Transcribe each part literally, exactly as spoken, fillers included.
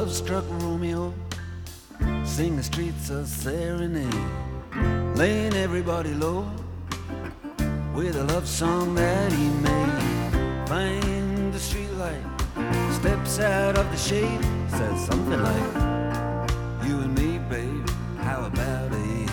love-struck Romeo, sing the streets a serenade, laying everybody low with a love song that he made. Find the streetlight, steps out of the shade, says something like, you and me, babe, how about it?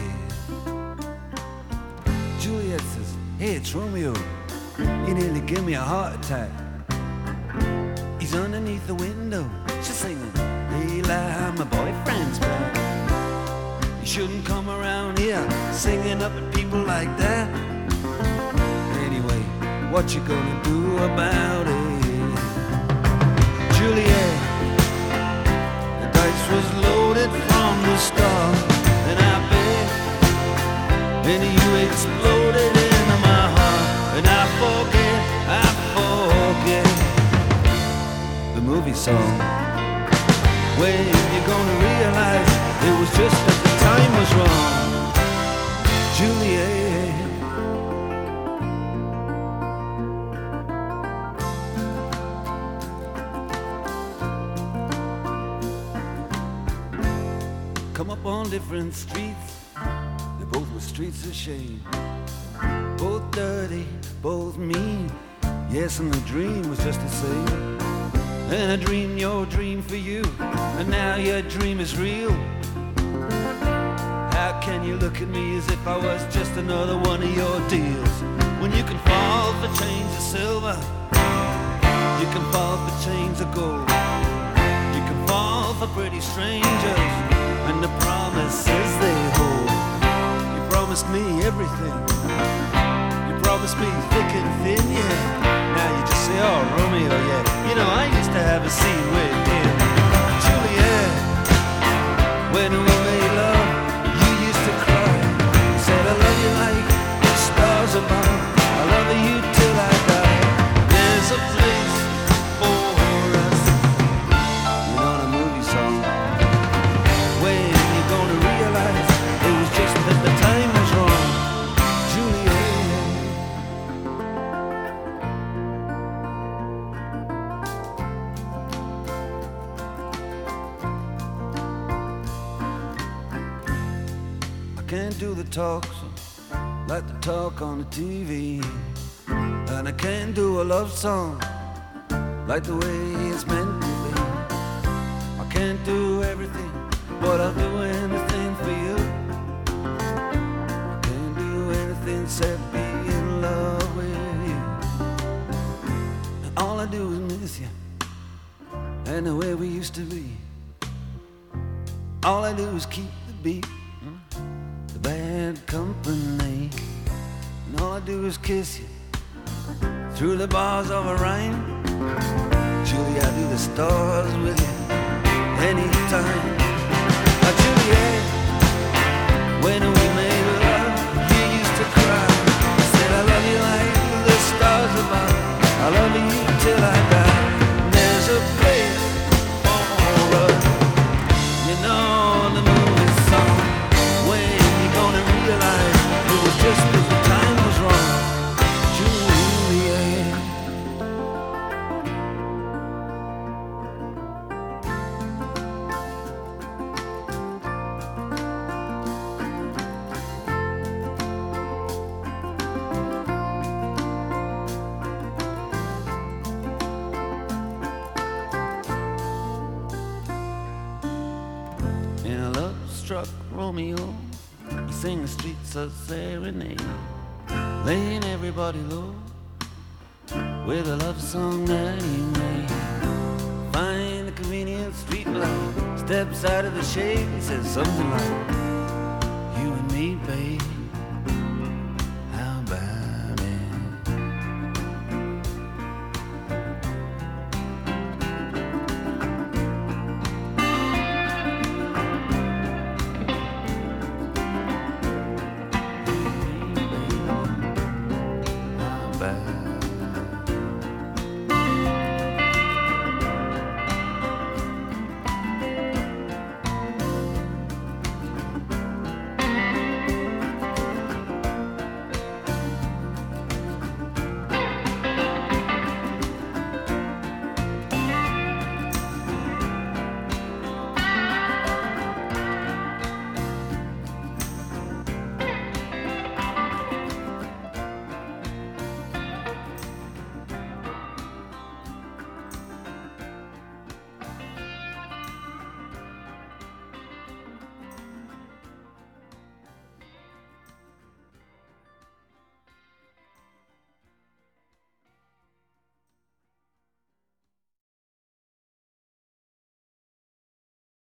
Juliet says, hey, it's Romeo, you nearly give me a heart attack. He's underneath the window, she's singing, hey, lie, my boyfriend's back. You shouldn't come around here singing up at people like that. Anyway, what you gonna do about it? Juliet, the dice was loaded from the start, and I bet, and you exploded into my heart, and I forget, I forget the movie song. When you're gonna realize it was just that the time was wrong, Juliet. Come up on different streets, they both were streets of shame, both dirty, both mean. Yes, and the dream was just the same. And I dreamed your dream for you, and now your dream is real. How can you look at me as if I was just another one of your deals? When you can fall for chains of silver, you can fall for chains of gold, you can fall for pretty strangers and the promises they hold. You promised me everything, you promised me thick and thin, yeah. Now you just say, oh, Romeo, yeah. You know, I used to have a scene with him. Juliet, when we made love, you used to cry. You said, I love you like the stars above, I love you till I die. There's a place for us. You know the movie song. When you gonna realize it was just that the time was wrong, Juliet. Can't do the talk so like the talk on the T V, and I can't do a love song like the way it's meant to be. I can't do everything, but I'll do anything for you. Can't do anything except be in love with you. And all I do is miss you, and the way we used to be. All I do is keep the beat, bad company, and all I do is kiss you through the bars of a rhyme. Julie, I do the stars with you anytime. Oh, Juliet, when we made love, you used to cry. I said I love you like the stars above, I love you till I die. There's a place for us, you know the movie song. When gonna realize it was just that the time was wrong, Juliet. In a love-struck Romeo, sing the streets a serenade, laying everybody low with a love song that he made. Find the convenient street light, steps out of the shade, he says something like, you and me, babe, how about it? Bye.